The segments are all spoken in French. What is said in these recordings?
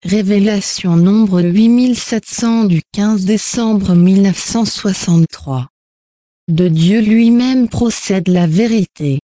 Révélation nombre 8700 du 15 décembre 1963. De Dieu lui-même procède la vérité.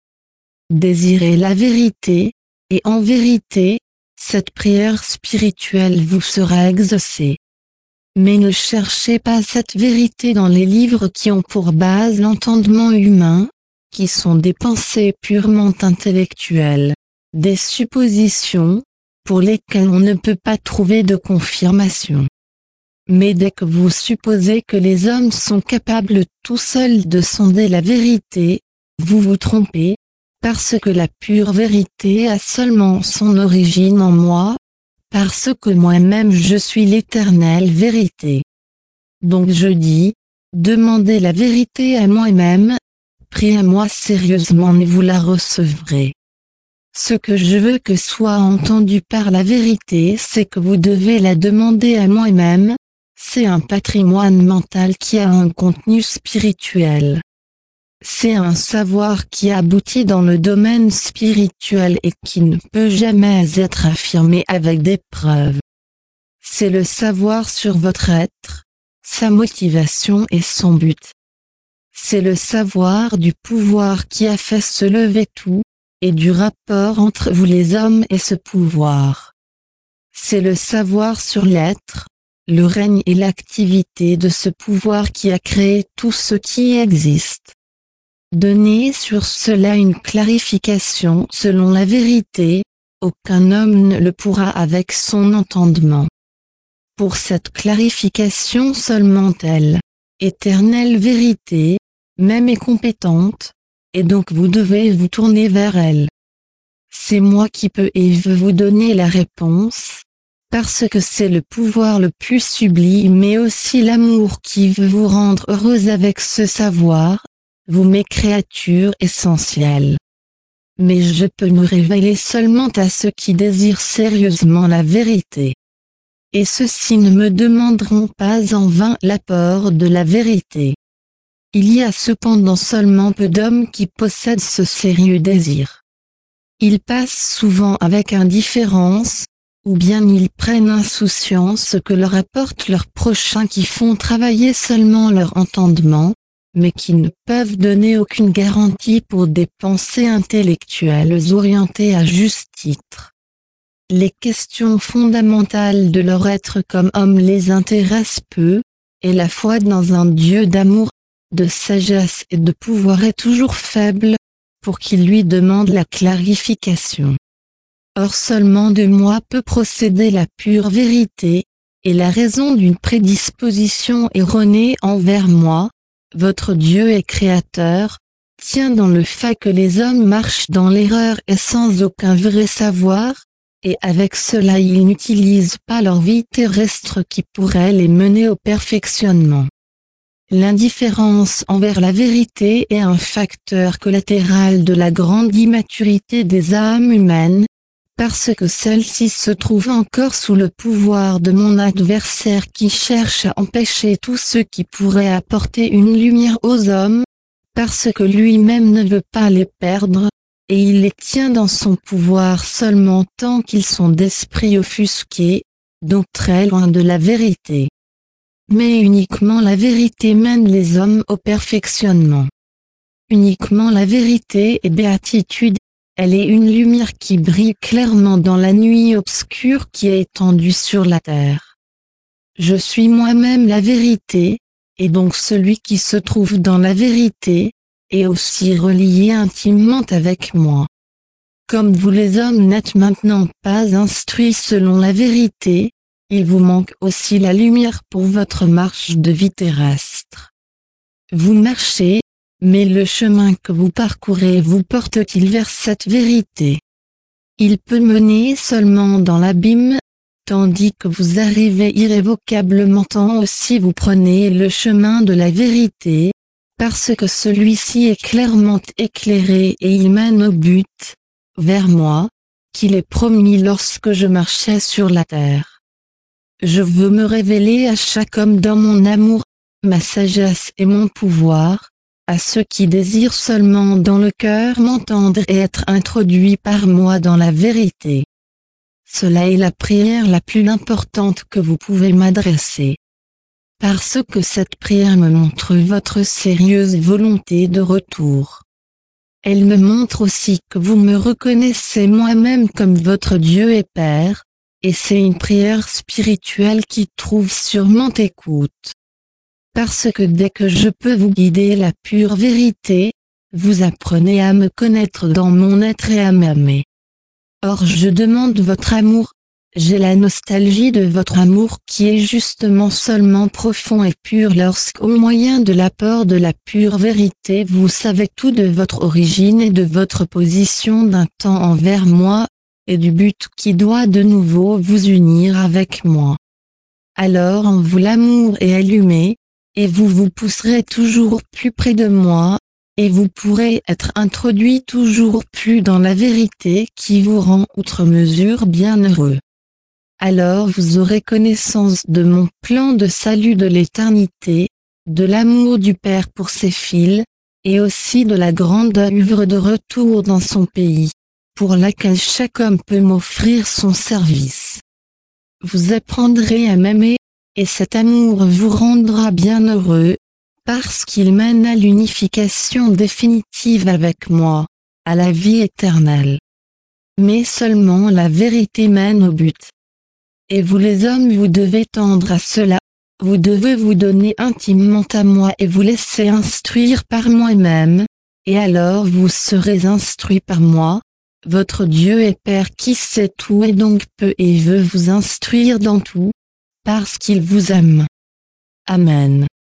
Désirez la vérité, et en vérité, cette prière spirituelle vous sera exaucée. Mais ne cherchez pas cette vérité dans les livres qui ont pour base l'entendement humain, qui sont des pensées purement intellectuelles, des suppositions, pour lesquelles on ne peut pas trouver de confirmation. Mais dès que vous supposez que les hommes sont capables tout seuls de sonder la vérité, vous vous trompez, parce que la pure vérité a seulement son origine en moi, parce que moi-même je suis l'éternelle vérité. Donc je dis, demandez la vérité à moi-même, priez-moi sérieusement et vous la recevrez. Ce que je veux que soit entendu par la vérité, c'est que vous devez la demander à moi-même, c'est un patrimoine mental qui a un contenu spirituel. C'est un savoir qui aboutit dans le domaine spirituel et qui ne peut jamais être affirmé avec des preuves. C'est le savoir sur votre être, sa motivation et son but. C'est le savoir du pouvoir qui a fait se lever tout, et du rapport entre vous les hommes et ce pouvoir. C'est le savoir sur l'être, le règne et l'activité de ce pouvoir qui a créé tout ce qui existe. Donnez sur cela une clarification selon la vérité, aucun homme ne le pourra avec son entendement. Pour cette clarification seulement elle, éternelle vérité, même est compétente, et donc vous devez vous tourner vers elle. C'est moi qui peux et veux vous donner la réponse, parce que c'est le pouvoir le plus sublime mais aussi l'amour qui veut vous rendre heureuse avec ce savoir, vous mes créatures essentielles. Mais je peux me révéler seulement à ceux qui désirent sérieusement la vérité. Et ceux-ci ne me demanderont pas en vain l'apport de la vérité. Il y a cependant seulement peu d'hommes qui possèdent ce sérieux désir. Ils passent souvent avec indifférence, ou bien ils prennent insouciance ce que leur apporte leurs prochains qui font travailler seulement leur entendement, mais qui ne peuvent donner aucune garantie pour des pensées intellectuelles orientées à juste titre. Les questions fondamentales de leur être comme homme les intéressent peu, et la foi dans un Dieu d'amour, de sagesse et de pouvoir est toujours faible, pour qu'ils lui demandent la clarification. Or seulement de moi peut procéder la pure vérité, et la raison d'une prédisposition erronée envers moi, votre Dieu et Créateur, tient dans le fait que les hommes marchent dans l'erreur et sans aucun vrai savoir, et avec cela ils n'utilisent pas leur vie terrestre qui pourrait les mener au perfectionnement. L'indifférence envers la vérité est un facteur collatéral de la grande immaturité des âmes humaines, parce que celle-ci se trouve encore sous le pouvoir de mon adversaire qui cherche à empêcher tout ce qui pourrait apporter une lumière aux hommes, parce que lui-même ne veut pas les perdre, et il les tient dans son pouvoir seulement tant qu'ils sont d'esprit offusqué, donc très loin de la vérité. Mais uniquement la vérité mène les hommes au perfectionnement. Uniquement la vérité est béatitude, elle est une lumière qui brille clairement dans la nuit obscure qui est étendue sur la terre. Je suis moi-même la vérité, et donc celui qui se trouve dans la vérité, est aussi relié intimement avec moi. Comme vous les hommes n'êtes maintenant pas instruits selon la vérité, il vous manque aussi la lumière pour votre marche de vie terrestre. Vous marchez, mais le chemin que vous parcourez vous porte-t-il vers cette vérité? Il peut mener seulement dans l'abîme, tandis que vous arrivez irrévocablement tant aussi vous prenez le chemin de la vérité, parce que celui-ci est clairement éclairé et il mène au but, vers moi, qu'il est promis lorsque je marchais sur la terre. Je veux me révéler à chaque homme dans mon amour, ma sagesse et mon pouvoir, à ceux qui désirent seulement dans le cœur m'entendre et être introduits par moi dans la vérité. Cela est la prière la plus importante que vous pouvez m'adresser. Parce que cette prière me montre votre sérieuse volonté de retour. Elle me montre aussi que vous me reconnaissez moi-même comme votre Dieu et Père, et c'est une prière spirituelle qui trouve sûrement écoute. Parce que dès que je peux vous guider la pure vérité, vous apprenez à me connaître dans mon être et à m'aimer. Or je demande votre amour, j'ai la nostalgie de votre amour qui est justement seulement profond et pur lorsqu'au moyen de l'apport de la pure vérité vous savez tout de votre origine et de votre position d'un temps envers moi, et du but qui doit de nouveau vous unir avec moi. Alors en vous l'amour est allumé, et vous vous pousserez toujours plus près de moi, et vous pourrez être introduit toujours plus dans la vérité qui vous rend outre mesure bienheureux. Alors vous aurez connaissance de mon plan de salut de l'éternité, de l'amour du Père pour ses fils, et aussi de la grande œuvre de retour dans son pays, pour laquelle chaque homme peut m'offrir son service. Vous apprendrez à m'aimer, et cet amour vous rendra bienheureux, parce qu'il mène à l'unification définitive avec moi, à la vie éternelle. Mais seulement la vérité mène au but. Et vous les hommes vous devez tendre à cela, vous devez vous donner intimement à moi et vous laisser instruire par moi-même, et alors vous serez instruits par moi, votre Dieu et Père qui sait tout et donc peut et veut vous instruire dans tout, parce qu'il vous aime. Amen.